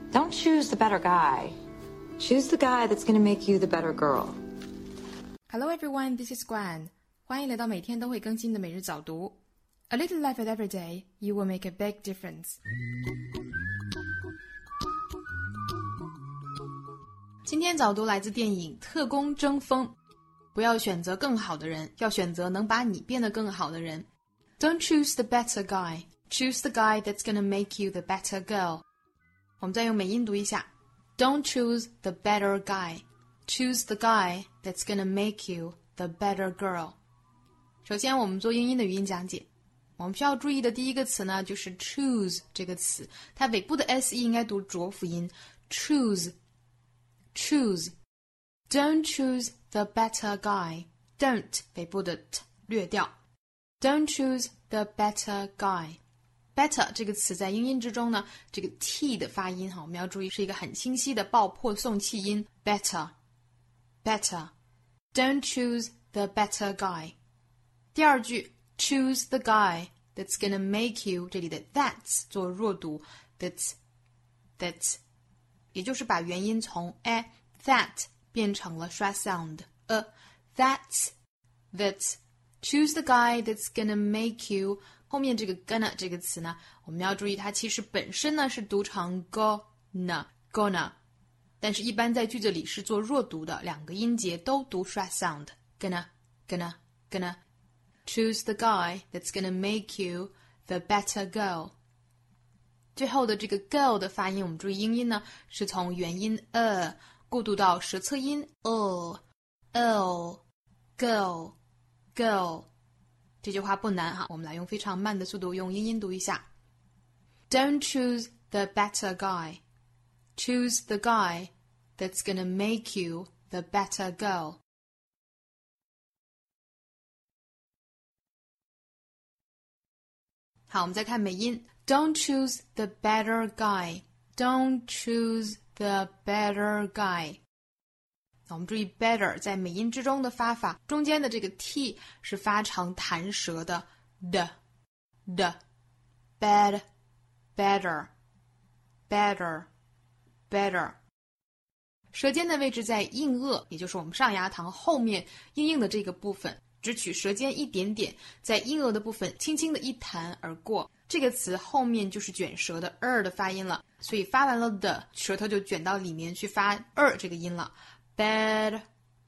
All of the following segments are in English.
Don't choose the better guy. Choose the guy that's going to make you the better girl. Hello everyone, this is Guan. 欢迎来到每天都会更新的每日早读。A little effort every day, you will make a big difference. 今天早读来自电影《特工争锋》。不要选择更好的人，要选择能把你变得更好的人。Don't choose the better guy. Choose the guy that's gonna make you the better girl. 我们再用美音读一下。Don't choose the better guy. Choose the guy that's gonna make you the better girl. 首先我们做英音的语音讲解。我们需要注意的第一个词呢，就是 choose 这个词，它尾部的 se 应该读浊辅音 choose. Don't choose the better guy. Don't 尾部的 t 略掉。Don't choose the better guy. Better 这个词在英音之中呢，这个 t 的发音我们要注意是一个很清晰的爆破送气音 better. Don't choose the better guy. 第二句 choose the guy that's gonna make you 这里的 that's 做弱读 that's 也就是把元音从 that 变成了刷 sound that's choose the guy that's gonna make you 后面这个 gonna 这个词呢，我们要注意它其实本身呢是读成 gonna， 但是一般在句子里是做弱读的，两个音节都读刷 sound gonna choose the guy that's gonna make you the better girl。 最后的这个 girl 的发音我们注意英音呢是从元音过渡到舌侧音 girl。这句话不难哈，我们来用非常慢的速度用英音读一下。Don't choose the better guy. Choose the guy that's gonna make you the better girl. 好，我们再看美音。Don't choose the better guy. Don't choose the better guy.我们注意 better 在美音之中的发法，中间的这个 t 是发成弹舌的 better 舌尖的位置在硬腭，也就是我们上牙膛后面硬的这个部分，只取舌尖一点点，在硬腭的部分轻轻的一弹而过。这个词后面就是卷舌的的发音了，所以发完了的舌头就卷到里面去发这个音了。Better.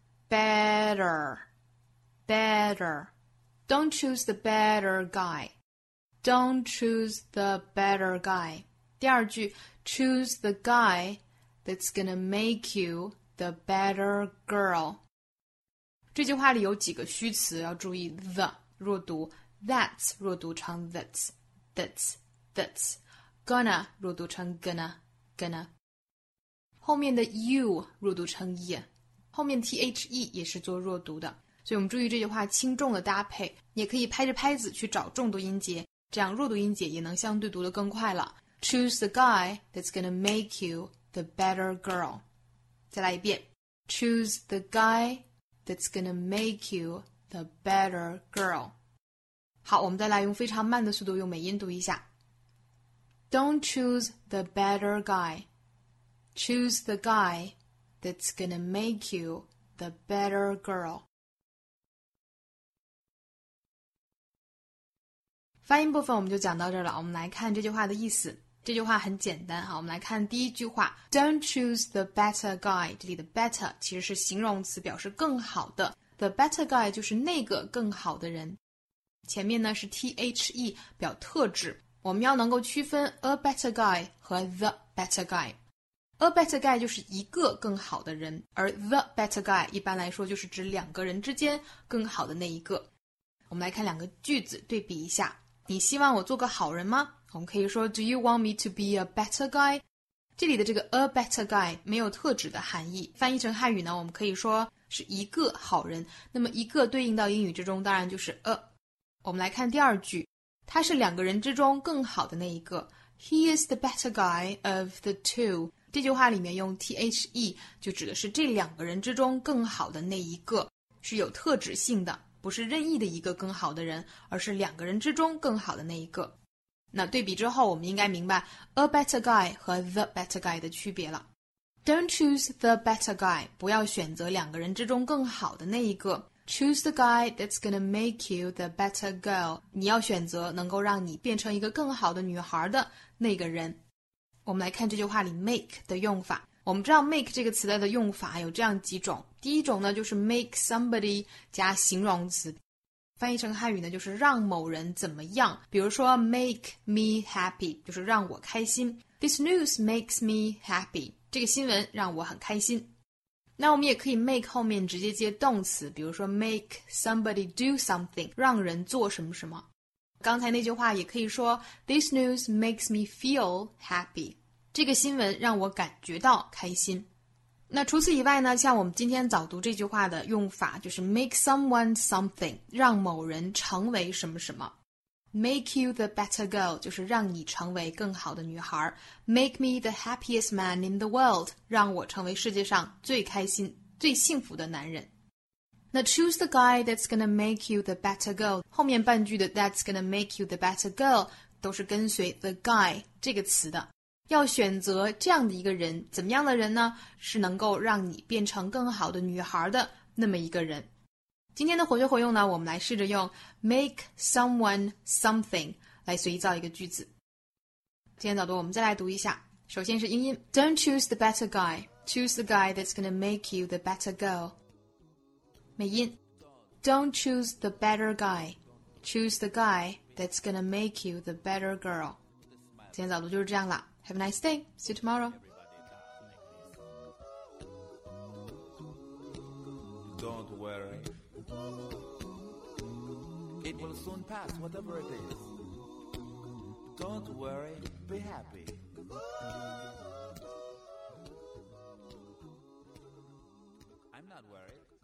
Don't choose the better guy. Don't choose the better guy. 第二句 choose the guy that's gonna make you the better girl. 这句话里有几个虚词要注意 the 弱读 that's 弱读成 that's gonna 弱读成 gonna后面的 you 弱读成 ye， 后面 the 也是做弱读的，所以我们注意这句话轻重的搭配，也可以拍着拍子去找重读音节，这样弱读音节也能相对读得更快了。Choose the guy that's gonna make you the better girl. 再来一遍 Choose the guy that's gonna make you the better girl. 好，我们再来用非常慢的速度用美音读一下。Don't choose the better guy.Choose the guy that's gonna make you the better girl. 发音部分我们就讲到这儿了，我们来看这句话的意思。这句话很简单哈，我们来看第一句话 Don't choose the better guy. 这里的 better 其实是形容词，表示更好的， The better guy 就是那个更好的人，前面呢是 the 表特指，我们要能够区分 a better guy 和 the better guy。A better guy 就是一个更好的人，而 the better guy 一般来说就是指两个人之间更好的那一个。我们来看两个句子对比一下。你希望我做个好人吗？我们可以说 Do you want me to be a better guy? 这里的这个 a better guy 没有特指的含义，翻译成汉语呢，我们可以说是一个好人。那么一个对应到英语之中当然就是 a。我们来看第二句，他是两个人之中更好的那一个。He is the better guy of the two.这句话里面用 the 就指的是这两个人之中更好的那一个，是有特指性的，不是任意的一个更好的人，而是两个人之中更好的那一个。 那对比之后，我们应该明白 a better guy 和 the better guy 的区别了。Don't choose the better guy， 不要选择两个人之中更好的那一个。Choose the guy that's gonna make you the better girl， 你要选择能够让你变成一个更好的女孩的那个人。我们来看这句话里 make 的用法。我们知道 make 这个词的用法有这样几种。第一种呢，就是 make somebody 加形容词，翻译成汉语呢，就是让某人怎么样。比如说 make me happy， 就是让我开心。This news makes me happy， 这个新闻让我很开心。那我们也可以 make 后面直接接动词，比如说 make somebody do something， 让人做什么什么。刚才那句话也可以说 This news makes me feel happy， 这个新闻让我感觉到开心。那除此以外呢，像我们今天早读这句话的用法就是 make someone something， 让某人成为什么什么。Make you the better girl， 就是让你成为更好的女孩。Make me the happiest man in the world， 让我成为世界上最开心、最幸福的男人。那 choose the guy that's gonna make you the better girl， 后面半句的 that's gonna make you the better girl 都是跟随 the guy 这个词的。要选择这样的一个人，怎么样的人呢？是能够让你变成更好的女孩的那么一个人。今天的活学活用呢，我们来试着用 make someone something 来随意造一个句子。今天早读我们再来读一下。首先是英音 Don't choose the better guy. Choose the guy that's gonna make you the better girl. 美音 Don't choose the better guy. Choose the guy that's gonna make you the better girl. 今天早读就是这样啦。Have a nice day. See you tomorrow. Don't worry. It will soon pass, whatever it is. Don't worry, be happy. I'm not worried.